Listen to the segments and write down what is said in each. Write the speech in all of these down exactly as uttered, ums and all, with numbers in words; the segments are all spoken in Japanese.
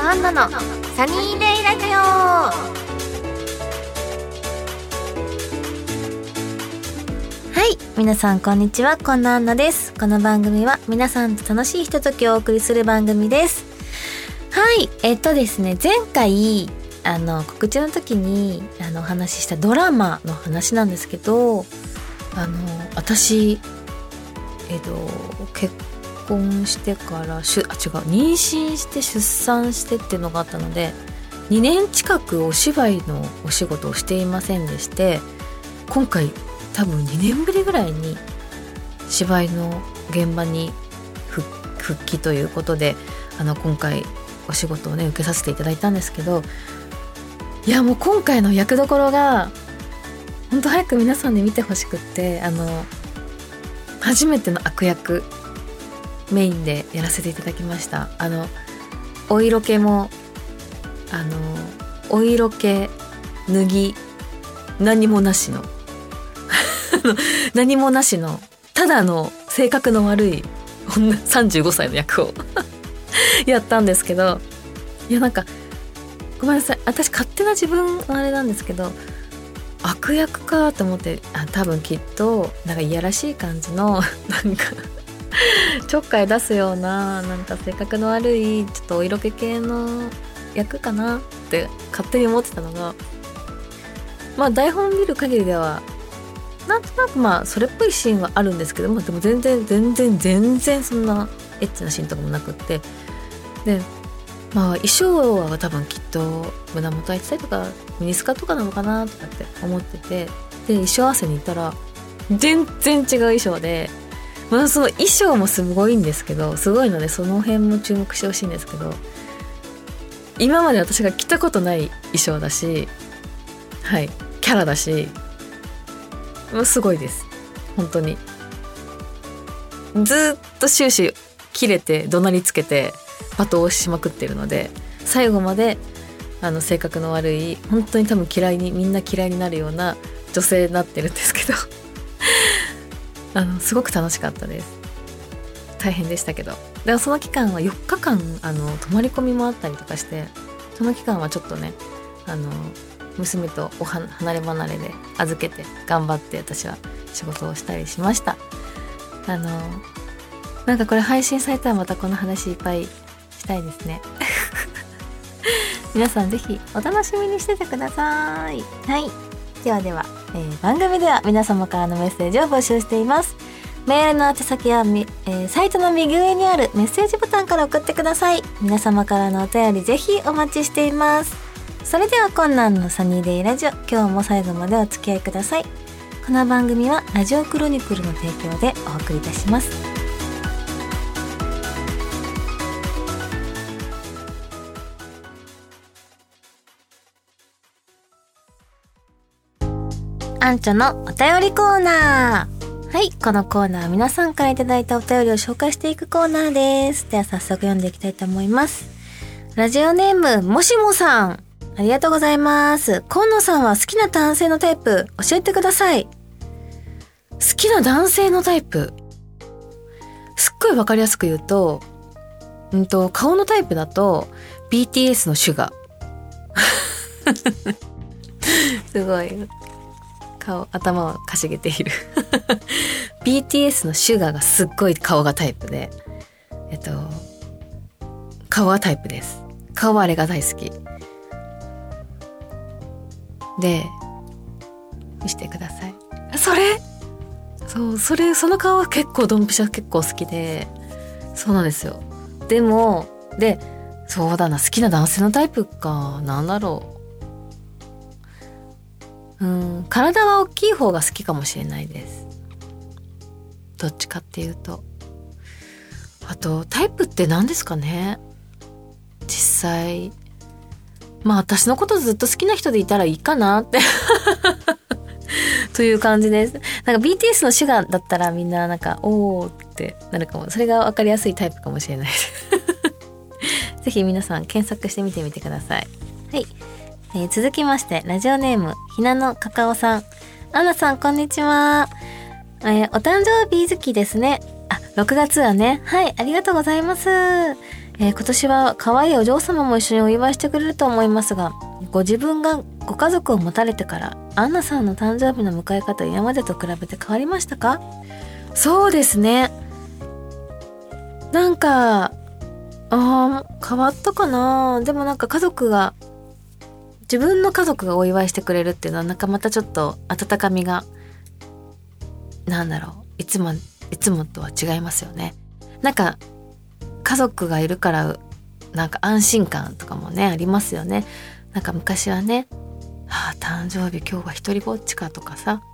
アンナのサニーデイラジオ。はい、皆さんこんにちは、こんなアンナです。この番組は皆さんと楽しいひとときをお送りする番組です。はい、えっとですね前回あの告知の時にあのお話ししたドラマの話なんですけど、あの私えっと結婚してからしゅあ違う妊娠して出産してっていうのがあったので、にねん近くお芝居のお仕事をしていませんでして、今回多分にねんぶりぐらいに芝居の現場に復帰ということで、あの今回お仕事をね受けさせていただいたんですけど、いやもう今回の役どころが本当早く皆さんで見てほしくって、あの初めての悪役メインでやらせていただきました。あのお色気もあのお色気脱ぎ何もなしの何もなしのただの性格の悪い女さんじゅうごさいの役をやったんですけど、いやなんかごめんなさい、私勝手な自分のあれなんですけど、悪役かと思って、あ多分きっとなんかいやらしい感じのなんかちょっかい出すようななんか性格の悪いちょっとお色気系の役かなって勝手に思ってたのが、まあ台本見る限りではなんとなくまあそれっぽいシーンはあるんですけども、でも全然全然全然そんなエッチなシーンとかもなくって、でまあ衣装は多分きっと胸元開いてたりとかミニスカとかなのかなとかって思ってて、で衣装合わせに行ったら全然違う衣装で、まあその衣装もすごいんですけど、すごいのでその辺も注目してほしいんですけど、今まで私が着たことない衣装だし、はいキャラだし、もうすごいです本当に。ずっと終始切れて怒鳴りつけて罵倒しまくってるので、最後まであの性格の悪い本当に多分嫌いにみんな嫌いになるような女性になってるんですけどあのすごく楽しかったです。大変でしたけど、でもその期間はよっかかんあの泊まり込みもあったりとかして、その期間はちょっとねあの娘とおは離れ離れで預けて頑張って私は仕事をしたりしました。あのなんかこれ配信されたらまたこの話いっぱいしたいですね皆さんぜひお楽しみにしててください。はい、ではでは、えー、番組では皆様からのメッセージを募集しています。メールの宛先は、えー、サイトの右上にあるメッセージボタンから送ってください。皆様からのお便りぜひお待ちしています。それでは困難のサニーデイラジオ、今日も最後までお付き合いください。この番組はラジオクロニクルの提供でお送りいたします。アンチョのお便りコーナー。はい、このコーナーは皆さんからいただいたお便りを紹介していくコーナーです。では早速読んでいきたいと思います。ラジオネームもしもさん、ありがとうございます。今野さんは好きな男性のタイプ教えてください。好きな男性のタイプ、すっごいわかりやすく言うと、うんと顔のタイプだと ビーティーエス のシュガすごい顔頭をかしげているビーティーエス のシュガーがすっごい顔がタイプで、えっと顔はタイプです。顔はあれが大好きで、見せてください。それそうそれその顔は結構ドンピシャ結構好きで、そうなんですよ。でもでそうだな、好きな男性のタイプかなんだろう、うん体は大きい方が好きかもしれないです。どっちかっていうと。あとタイプって何ですかね、実際。まあ私のことずっと好きな人でいたらいいかなってという感じです。なんか ビーティーエス のシュガーだったらみんななんかおーってなるかも。それが分かりやすいタイプかもしれないですぜひ皆さん検索してみてみてください。はい、えー、続きましてラジオネームひなのかかおさん、アンナさんこんにちは。えー、お誕生日月ですね。あ、ろくがつはね、はい、ありがとうございます。 えー、今年は可愛いお嬢様も一緒にお祝いしてくれると思いますが、ご自分がご家族を持たれてからアンナさんの誕生日の迎え方、今までと比べて変わりましたか？そうですね、なんかあ変わったかな。でもなんか家族が、自分の家族がお祝いしてくれるっていうのはなんかまたちょっと温かみが、なんだろう、いつもいつもとは違いますよね。なんか家族がいるからなんか安心感とかもねありますよね。なんか昔はね、ああ誕生日今日は一人ぼっちかとかさ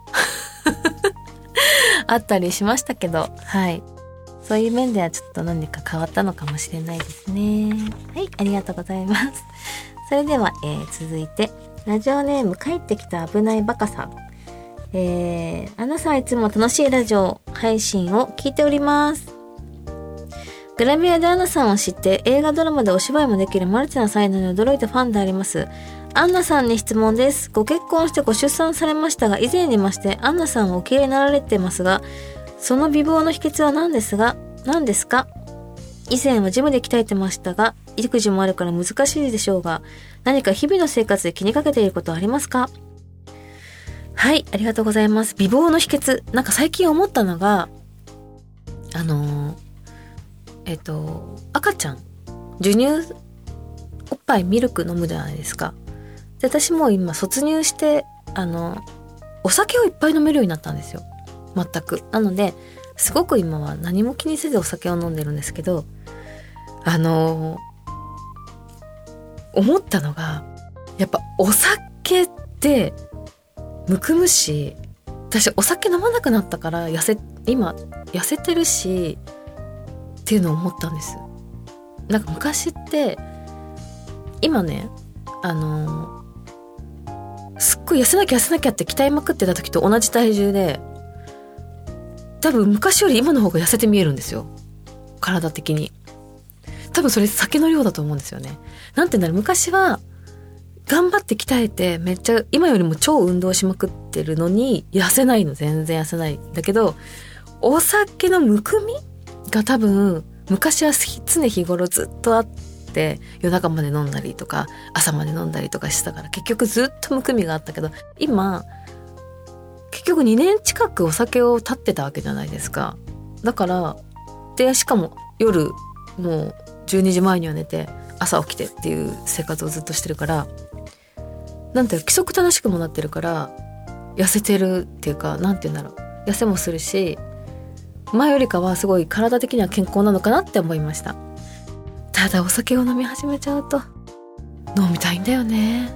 あったりしましたけど、はい、そういう面ではちょっと何か変わったのかもしれないですね。はい、ありがとうございます。それでは、えー、続いてラジオネーム帰ってきた危ないバカさん。えー、アンナさんいつも楽しいラジオ配信を聞いております。グラビアでアンナさんを知って映画ドラマでお芝居もできるマルチな才能に驚いたファンであります。アンナさんに質問です。ご結婚してご出産されましたが、以前にましてアンナさんをおきれいになられてますが、その美貌の秘訣は何ですが何ですか？以前はジムで鍛えてましたが、育児もあるから難しいでしょうが、何か日々の生活で気にかけていることはありますか？はい、ありがとうございます。美貌の秘訣、なんか最近思ったのが、あのー、えっと赤ちゃん授乳おっぱいミルク飲むじゃないですか。で私も今卒乳して、あのお酒をいっぱい飲めるようになったんですよ。全く。なのですごく今は何も気にせずお酒を飲んでるんですけど、あの思ったのが、やっぱお酒ってむくむし、私お酒飲まなくなったから痩せ今痩せてるしっていうのを思ったんです。なんか昔って今ね、あのすっごい痩せなきゃ痩せなきゃって鍛えまくってた時と同じ体重で、多分昔より今の方が痩せて見えるんですよ、体的に。多分それ酒の量だと思うんですよね。なんて言うんだろう、昔は頑張って鍛えてめっちゃ今よりも超運動しまくってるのに痩せないの、全然痩せないんだけど、お酒のむくみが多分昔は常日頃ずっとあって、夜中まで飲んだりとか朝まで飲んだりとかしてたから、結局ずっとむくみがあったけど、今結局にねん近くお酒を断ってたわけじゃないですか。だからでしかも夜もうじゅうにじまえには寝て朝起きてっていう生活をずっとしてるから、なんていう規則正しくもなってるから痩せてるっていうか、なんていうんだろう、痩せもするし、前よりかはすごい体的には健康なのかなって思いました。ただお酒を飲み始めちゃうと飲みたいんだよね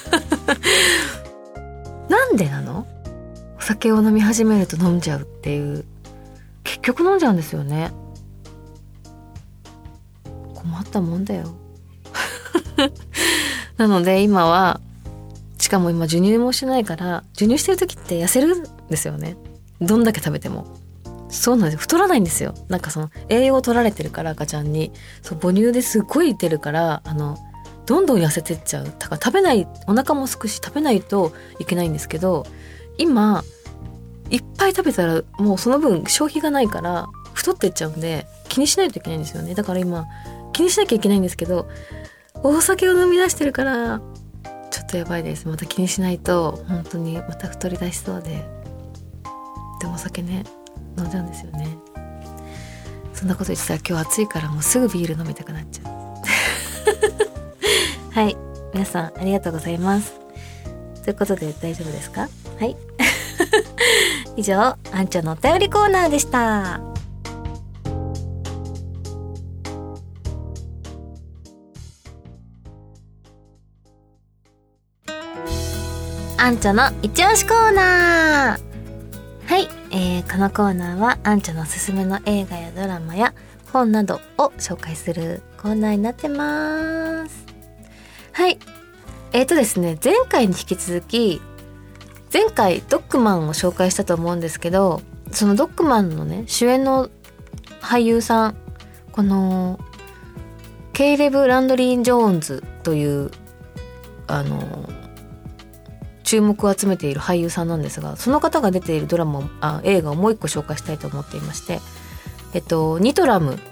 なんでなの？お酒を飲み始めると飲んじゃうっていう、結局飲んじゃうんですよね。困ったもんだよなので今は、しかも今授乳もしないから、授乳してる時って痩せるんですよね、どんだけ食べても。そうなんですよ、太らないんですよ。なんかその栄養を取られてるから、赤ちゃんにそう母乳ですごい出るから、あのどんどん痩せてっちゃう。だから食べない、お腹もすくし食べないといけないんですけど、今いっぱい食べたらもうその分消費がないから太ってっちゃうんで、気にしないといけないんですよね。だから今気にしなきゃいけないんですけど、お酒を飲み出してるからちょっとやばいです。また気にしないと本当にまた太り出しそうで。でもお酒ね飲んじゃうんですよね。そんなこと言ってたら今日暑いからもうすぐビール飲みたくなっちゃうはい、皆さんありがとうございます。ということで大丈夫ですか？はい以上、あんちゃんのお便りコーナーでした。あんちゃんの一押しコーナー。はい、えー、このコーナーはあんちゃんのおすすめの映画やドラマや本などを紹介するコーナーになってます。はい、えーとですね前回に引き続き、前回ドッグマンを紹介したと思うんですけど、そのドッグマンのね主演の俳優さん、このケイレブ・ランドリー・ジョーンズというあの注目を集めている俳優さんなんですが、その方が出ているドラマあ映画をもう一個紹介したいと思っていまして、えっとニトラム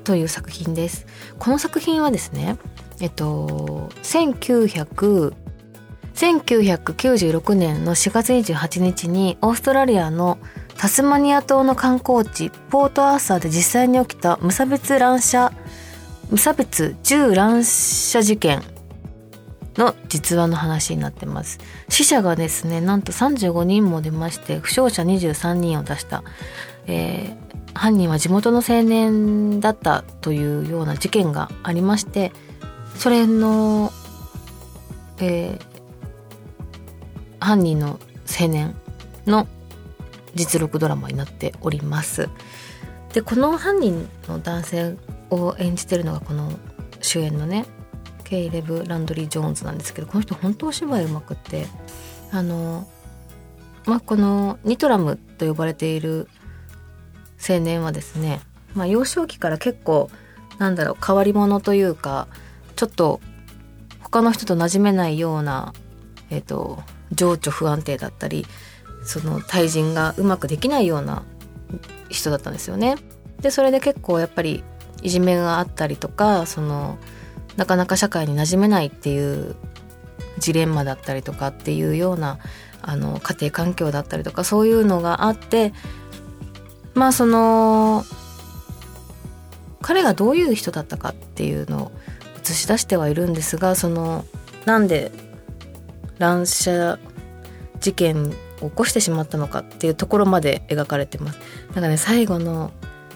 という作品です。この作品はですね、えっとせんきゅうひゃくせんきゅうひゃくきゅうじゅうろくねんのしがつにじゅうはちにちにオーストラリアのタスマニア島の観光地ポートアーサーで実際に起きた無差別乱射無差別銃乱射事件の実話の話になってます。死者がですねなんとさんじゅうごにんも出まして、負傷者にじゅうさんにんを出した、えー、犯人は地元の青年だったというような事件がありまして、それの、えー、犯人の青年の実録ドラマになっております。でこの犯人の男性を演じてるのがこの主演のねケイレブ・ランドリー・ジョーンズなんですけど、この人本当お芝居うまくって、あの、まあ、このニトラムと呼ばれている青年はですね、まあ、幼少期から結構なんだろう変わり者というか、ちょっと他の人と馴染めないような、えーと、情緒不安定だったり、その対人がうまくできないような人だったんですよね。でそれで結構やっぱりいじめがあったりとか、そのなかなか社会に馴染めないっていうジレンマだったりとかっていうようなあの家庭環境だったりとか、そういうのがあって、まあその彼がどういう人だったかっていうのを映し出してはいるんですが、そのなんで乱射事件を起こしてしまったのかっていうところまで描かれてます。なんかね、最後の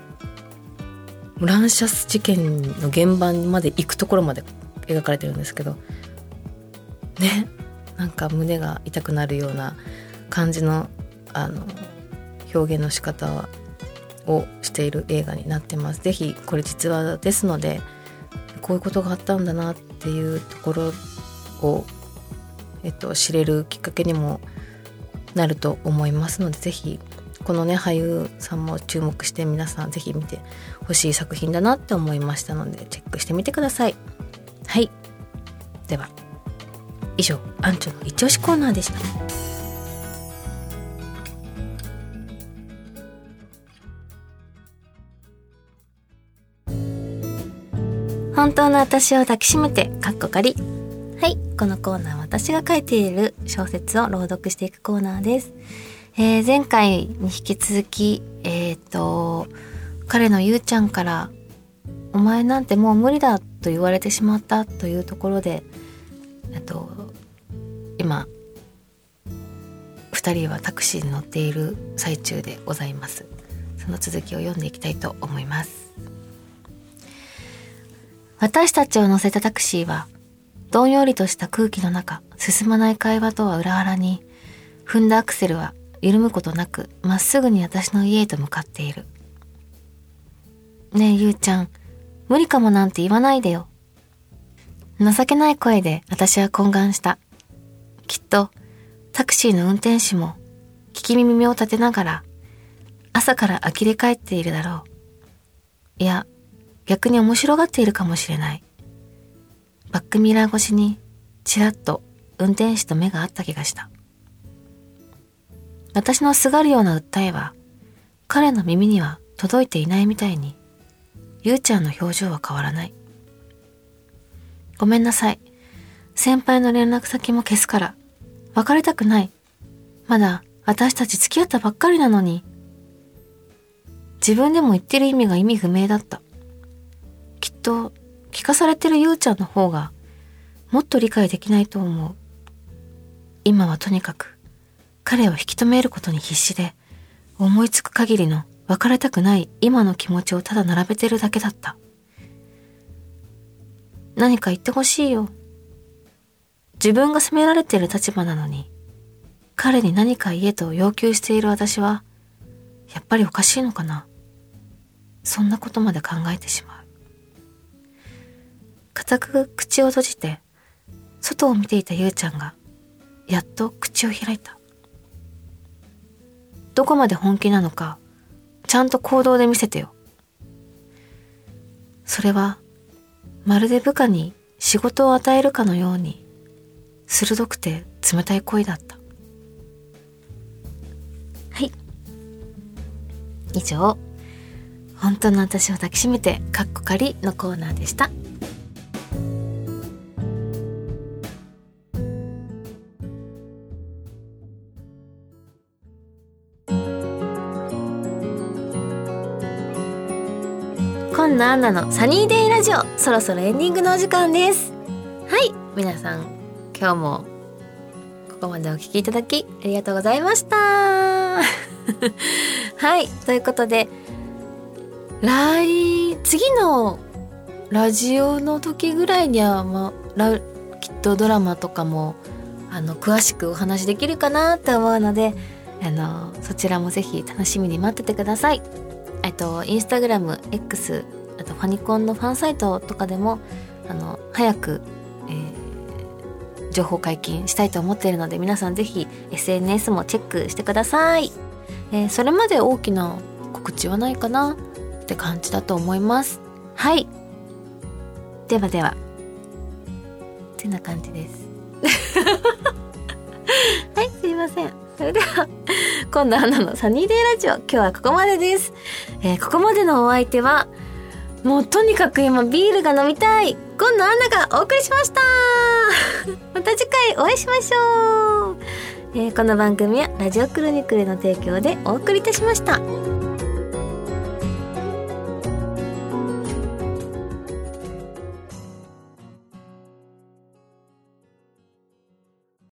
乱射事件の現場まで行くところまで描かれてるんですけどね、なんか胸が痛くなるような感じのあの表現の仕方をしている映画になってます。ぜひこれ実話ですので、こういうことがあったんだなっていうところを、えっと、知れるきっかけにもなると思いますので、ぜひこのね俳優さんも注目して皆さんぜひ見てほしい作品だなって思いましたので、チェックしてみてください。はい、では以上アンチョの一押しコーナーでした。本当の私を抱きしめてかっこかり。はい、このコーナーは私が書いている小説を朗読していくコーナーです。えー、前回に引き続きえっと彼のゆうちゃんからお前なんてもう無理だと言われてしまったというところで、えっと今二人はタクシーに乗っている最中でございます。その続きを読んでいきたいと思います。私たちを乗せたタクシーはどんよりとした空気の中、進まない会話とは裏腹に踏んだアクセルは緩むことなくまっすぐに私の家へと向かっている。ねえゆうちゃん、無理かもなんて言わないでよ。情けない声で私は懇願した。きっとタクシーの運転手も聞き耳を立てながら朝から呆れ返っているだろう。いや、逆に面白がっているかもしれない。バックミラー越しにちらっと運転手と目が合った気がした。私のすがるような訴えは彼の耳には届いていないみたいに、ゆうちゃんの表情は変わらない。ごめんなさい。先輩の連絡先も消すから。別れたくない。まだ私たち付き合ったばっかりなのに。自分でも言ってる意味が意味不明だった。きっと聞かされてるゆうちゃんの方がもっと理解できないと思う。今はとにかく彼を引き止めることに必死で、思いつく限りの別れたくない今の気持ちをただ並べてるだけだった。何か言ってほしいよ。自分が責められている立場なのに、彼に何か言えと要求している私は、やっぱりおかしいのかな。そんなことまで考えてしまう。固く口を閉じて、外を見ていたゆうちゃんが、やっと口を開いた。どこまで本気なのか、ちゃんと行動で見せてよ。それは、まるで部下に仕事を与えるかのように、鋭くて冷たい声だった。はい。以上、 本当の私を抱きしめてかっこかりのコーナーでした。今野アンナのサニーデイラジオ、そろそろエンディングのお時間です。はい、皆さん今日もここまでお聞きいただきありがとうございましたはい、ということで来次のラジオの時ぐらいには、まあ、きっとドラマとかもあの詳しくお話できるかなって思うので、あのそちらもぜひ楽しみに待っててください。えっとインスタグラム X、 あとファニコンのファンサイトとかでもあの早く、えー、情報解禁したいと思っているので、皆さんぜひ エスエヌエス もチェックしてください。えー、それまで大きな告知はないかなって感じだと思います。はい、ではではってな感じですはい、すいません。それでは今度アンナのサニーデイラジオ、今日はここまでです。えー、ここまでのお相手はもうとにかく今ビールが飲みたい今度アンナがお送りしましたまた次回お会いしましょう。えー、この番組はラジオクロニクルの提供でお送りいたしました。